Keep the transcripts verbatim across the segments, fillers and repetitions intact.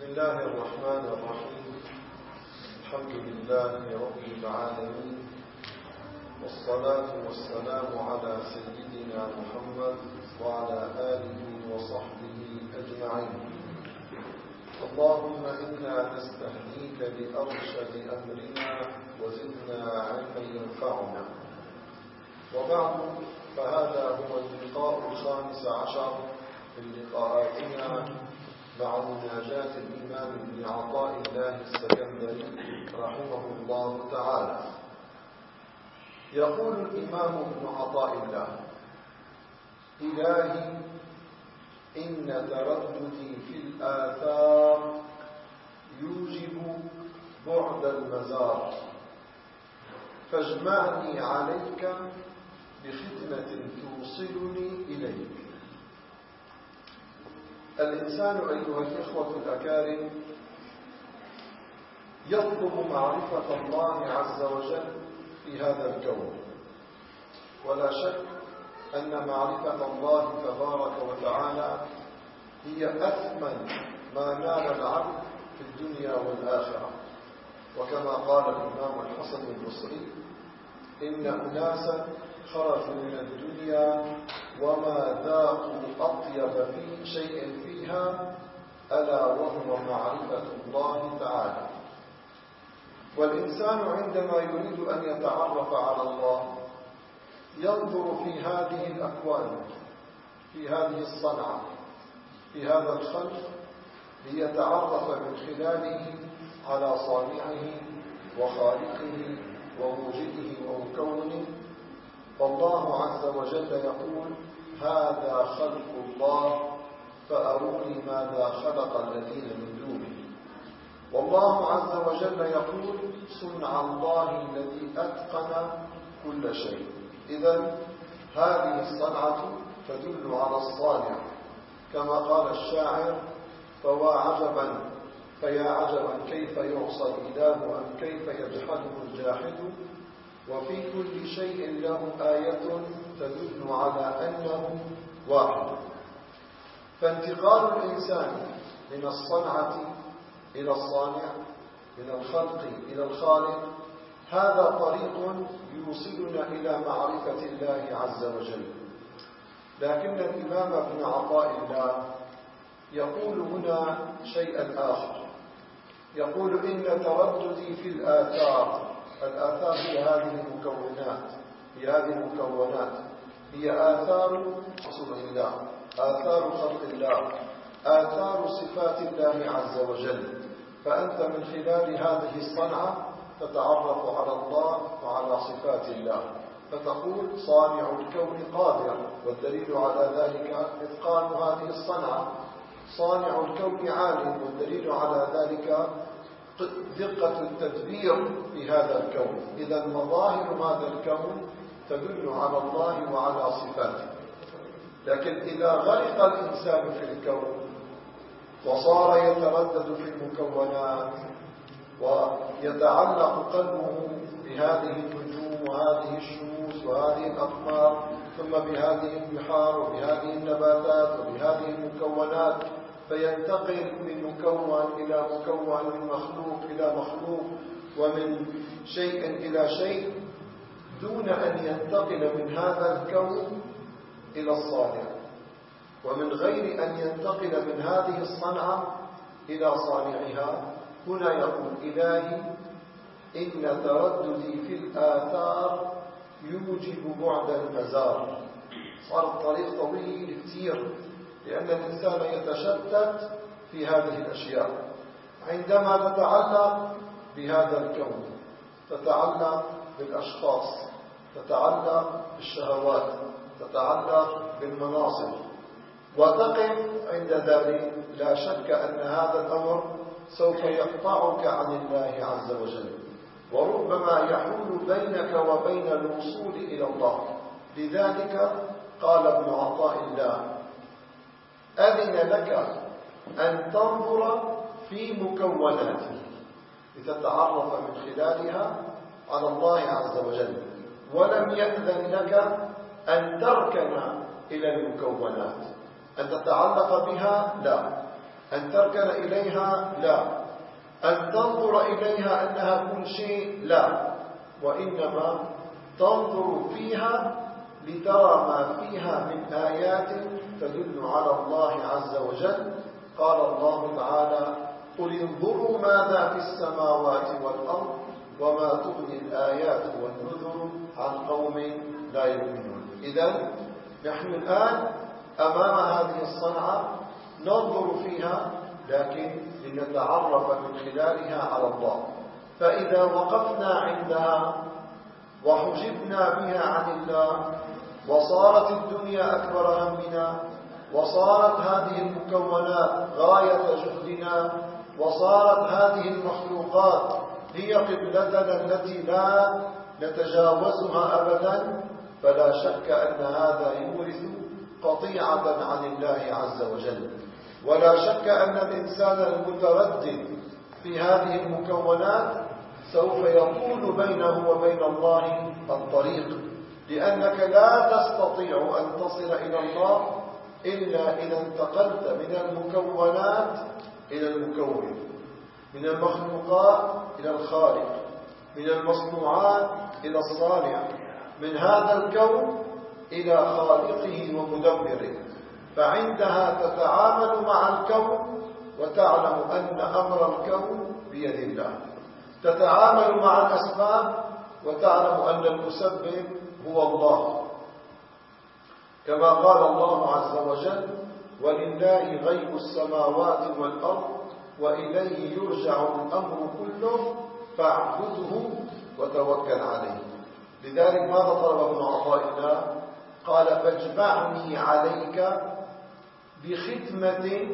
بسم الله الرحمن الرحيم. الحمد لله رب العالمين، والصلاة والسلام على سيدنا محمد وعلى آله وصحبه أجمعين. اللهم إنا نستهديك لأرشد أمرنا وزدنا علما ينفعنا. وبعد، فهذا هو اللقاء الخامس عشر من لقاءاتنا مع مناجاة الإمام ابن عطاء الله السكندري رحمه الله تعالى. يقول الإمام ابن عطاء الله: إلهي إن ترددي في الآثار يوجب بعد المزار، فاجمعني عليك بخدمة توصلني إليك. الإنسان أيها الإخوة الأكارم يطلب معرفة الله عز وجل في هذا الكون، ولا شك أن معرفة الله تبارك وتعالى هي أثمن ما نال العبد في الدنيا والآخرة. وكما قال الإمام الحسن البصري: إن أناسا خرجوا من الدنيا وما ذاقوا أطيب في شيء فيها ألا وهو معرفة الله تعالى. والإنسان عندما يريد أن يتعرف على الله ينظر في هذه الأكوان، في هذه الصنعة، في هذا الخلق، ليتعرف من خلاله على صانعه وخالقه وموجده ومكونه. فالله عز وجل يقول: هذا خلق الله فأروني ماذا خلق الذين من دونه. والله عز وجل يقول: صنع الله الذي أتقن كل شيء. إذن هذه الصنعة تدل على الصانع، كما قال الشاعر: فوا عجبا فيا عجبا كيف يعصى الإله أم كيف يجحده الجاحد، وفي كل شيء له آية تدل على أنه واحد. فانتقال الإنسان من الصنعة إلى الصانع، من الخلق إلى الخالق، هذا طريق يوصلنا إلى معرفة الله عز وجل. لكن الإمام ابن عطاء الله يقول هنا شيئا آخر. يقول: إن ترددي في الآثار. الآثار هي هذه المكونات، هي هذه المكونات هي آثار رسول الله، آثار خلق الله، آثار صفات الله عز وجل. فأنت من خلال هذه الصنعة تتعرف على الله وعلى صفات الله، فتقول: صانع الكون قادر، والدليل على ذلك إتقان هذه الصنعة. صانع الكون عالم، والدليل على ذلك دقة التدبير في هذا الكون. إذا مظاهر هذا الكون تدل على الله وعلى صفاته. لكن إذا غرق الإنسان في الكون وصار يتردد في المكونات ويتعلق قلبه بهذه النجوم وهذه الشموس وهذه الأقمار، ثم بهذه البحار وبهذه النباتات وبهذه المكونات، فينتقل من مكون إلى مكون، من مخلوق إلى مخلوق، ومن شيء إلى شيء، دون أن ينتقل من هذا الكون إلى الصانع، ومن غير أن ينتقل من هذه الصنعة إلى صانعها. هنا يقول: إلهي إن ترددي في الآثار يوجب بعد المزار. صار الطريق طويل كثير، لأن الإنسان يتشتت في هذه الأشياء. عندما تتعلق بهذا الكون، تتعلق بالأشخاص، تتعلق بالشهوات، تتعلق بالمناصب، وتقف عند ذلك، لا شك أن هذا الأمر سوف يقطعك عن الله عز وجل، وربما يحول بينك وبين الوصول إلى الله. لذلك قال ابن عطاء الله: أذن لك أن تنظر في مكوناته لتتعرف من خلالها على الله عز وجل، ولم يأذن لك أن تركن إلى المكونات، أن تتعلق بها، لا، أن تركن إليها لا، أن تنظر إليها أنها كل شيء لا، وإنما تنظر فيها لترى ما فيها من آيات تدل على الله عز وجل. قال الله تعالى: قل انظروا ماذا في السماوات والأرض وما تغني الآيات والنذر عن قوم لا يؤمنون. إذن نحن الآن أمام هذه الصنعة ننظر فيها، لكن لنتعرف من خلالها على الله. فإذا وقفنا عندها وحجبنا بها عن الله وصارت الدنيا أكبر همنا وصارت هذه المكونات غاية جهدنا وصارت هذه المخلوقات هي قبلتنا التي لا نتجاوزها أبدا، فلا شك أن هذا يورث قطيعة عن الله عز وجل. ولا شك أن الإنسان المتردد في هذه المكونات سوف يطول بينه وبين الله الطريق، لأنك لا تستطيع أن تصل إلى الله إلا إذا انتقلت من المكونات إلى المكون، من المخلوقات إلى الخالق، من المصنوعات إلى الصانع، من هذا الكون إلى خالقه ومدبره. فعندها تتعامل مع الكون وتعلم أن أمر الكون بيد الله، تتعامل مع الأسباب وتعلم أن المسبب هو الله، كما قال الله عز وجل: ولله غيب السماوات والأرض وإليه يرجع الأمر كله فاعبده وتوكل عليه. لذلك ماذا طلب ابن عطاء الله؟ قال: فاجمعني عليك بختمة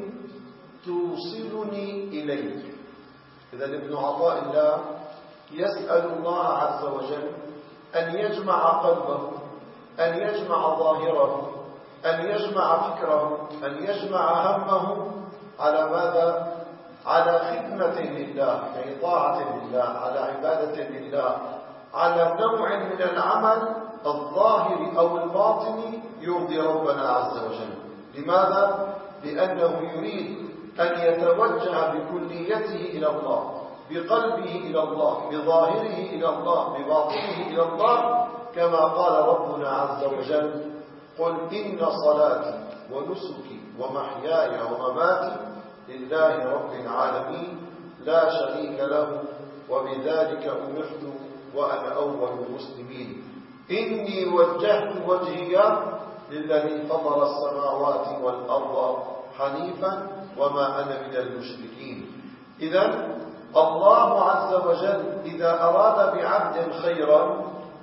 توصلني إليك. إذا ابن عطاء الله يسأل الله عز وجل أن يجمع قلبه، أن يجمع ظاهره، أن يجمع فكره، أن يجمع همه على ماذا؟ على خدمة لله، يعني طاعة لله، على عبادة لله، على نوع من العمل الظاهر أو الباطني يرضي ربنا عز وجل. لماذا؟ لأنه يريد أن يتوجه بكليته إلى الله، بقلبه إلى الله، بظاهره إلى الله، بباطنه إلى الله، كما قال ربنا عز وجل: قل إن صلاتي ونسكي ومحياي ومماتي لله رب العالمين لا شريك له وبذلك أمرت وأنا أول المسلمين إني وجهت وجهي للذي فطر السماوات والأرض حنيفا وما أنا من المشركين. إذن الله عز وجل إذا أراد بعبد خيرا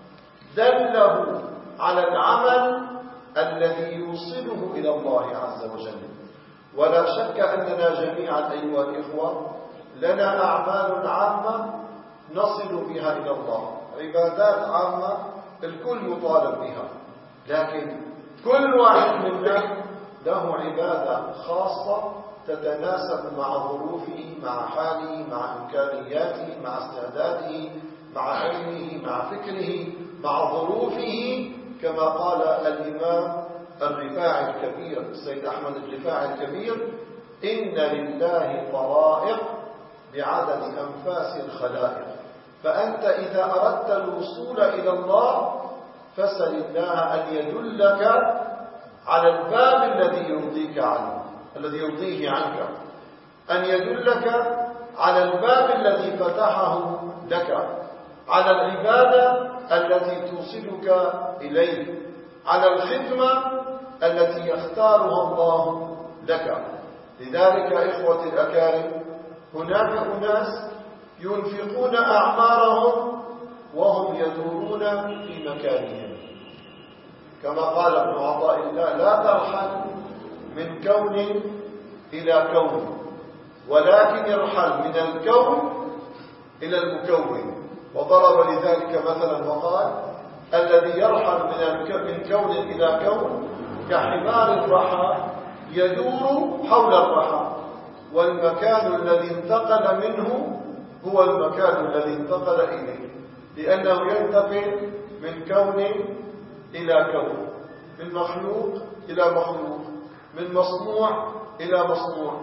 دله على العمل الذي يوصله إلى الله عز وجل. ولا شك أننا جميعا أيها الإخوة لنا أعمال عامة نصل بها إلى الله، عبادات عامة الكل يطالب بها، لكن كل واحد منا له عبادة خاصة تتناسب مع ظروفه، مع حاله، مع إمكانياته، مع استعداده، مع علمه، مع فكره، مع ظروفه، كما قال الإمام الرفاعي الكبير السيد أحمد الرفاعي الكبير: إن لله طرائق بعدد أنفاس الخلائق. فأنت إذا أردت الوصول إلى الله فاسأل الله أن يدلك على الباب الذي يرضيك عنه، الذي يرضيه عنك، أن يدلك على الباب الذي فتحه لك، على العبادة التي توصلك إليه، على الخدمة التي يختارها الله لك. لذلك إخوتي الأكارم هناك أناس ينفقون أعمارهم وهم يدورون في مكانهم، كما قال ابن عطاء الله: لا ترحل من كون إلى كون، ولكن ارحل من الكون إلى المكون. وضرب لذلك مثلا وقال: الذي يرحل من كون إلى كون كحمار الرحى يدور حول الرحى، والمكان الذي انتقل منه هو المكان الذي انتقل إليه، لأنه ينتقل من كون إلى كون، من مخلوق إلى مخلوق، من مصنوع إلى مصنوع.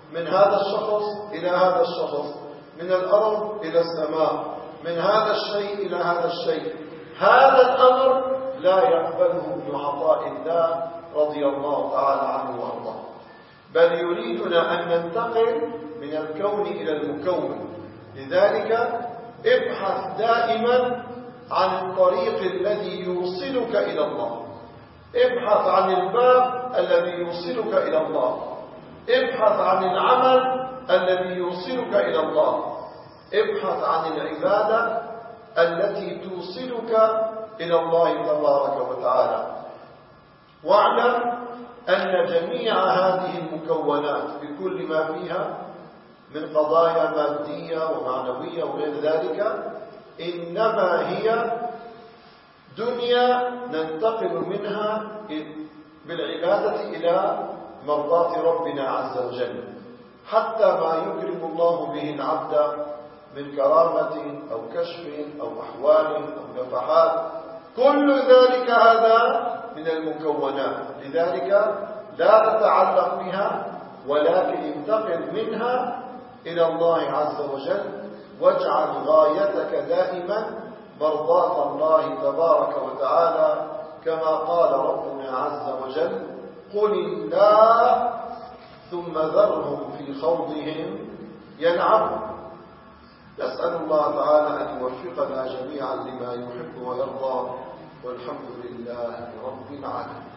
من هذا الشخص إلى هذا الشخص، من الأرض إلى السماء، من هذا الشيء إلى هذا الشيء. هذا الأمر لا يقبله ابن عطاء الله رضي الله تعالى عنه وارضاه، بل يريدنا أن ننتقل من الكون إلى المكون. لذلك ابحث دائما عن الطريق الذي يوصلك إلى الله، ابحث عن الباب الذي يوصلك إلى الله، ابحث عن العمل الذي يوصلك إلى الله، ابحث عن العبادة التي توصلك إلى الله تبارك وتعالى. واعلم أن جميع هذه المكونات بكل ما فيها من قضايا مادية ومعنوية وغير ذلك إنما هي دنيا ننتقل منها بالعبادة إلى مرضاة ربنا عز وجل، حتى ما يكرم الله به العبد من كرامة أو كشف أو أحوال أو نفحات، كل ذلك هذا من المكونات. لذلك لا تتعلق بها، ولكن انتقل منها إلى الله عز وجل، واجعل غايتك دائما مرضاة الله تبارك وتعالى، كما قال ربنا عز وجل: قل الله ثم ذرهم في خوضهم يلعبون. نسأل الله تعالى أن يوفقنا جميعا لما يحب ويرضى، والحمد لله رب العالمين.